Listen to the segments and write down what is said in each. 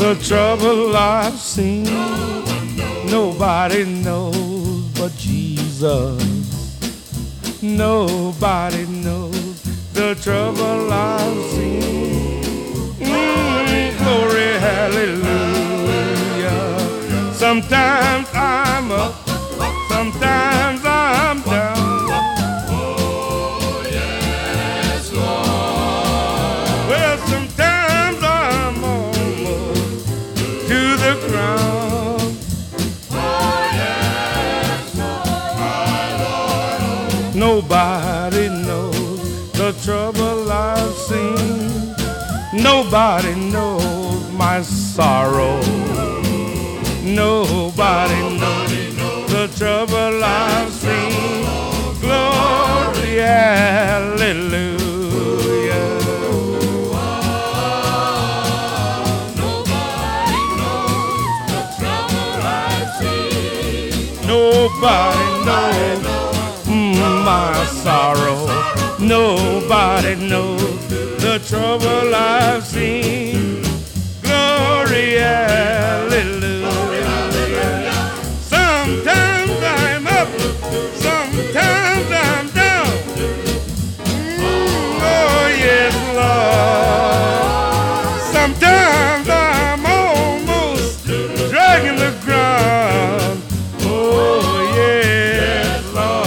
the trouble I've seen. Nobody knows but Jesus. Nobody knows the trouble I've seen. Glory, hallelujah. Sometimes I'm up, sometimes I'm down. Oh, yes, Lord. Well, sometimes I'm almost to the ground. Oh, yes, Lord. Nobody knows the trouble I've seen. Nobody knows my sorrow. Nobody knows the trouble I've seen. Glory, hallelujah. Nobody knows the trouble I've seen. Nobody knows my sorrow. Nobody knows the trouble I've seen. Glory, hallelujah. Sometimes I'm up, sometimes I'm down. Oh, yes, Lord. Sometimes I'm almost dragging the ground. Oh, yes,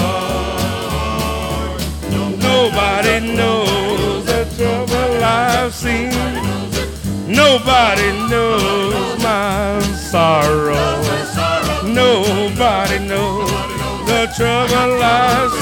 Lord. Nobody knows the trouble I've seen. Nobody knows my sorrow. Nobody knows the trouble I've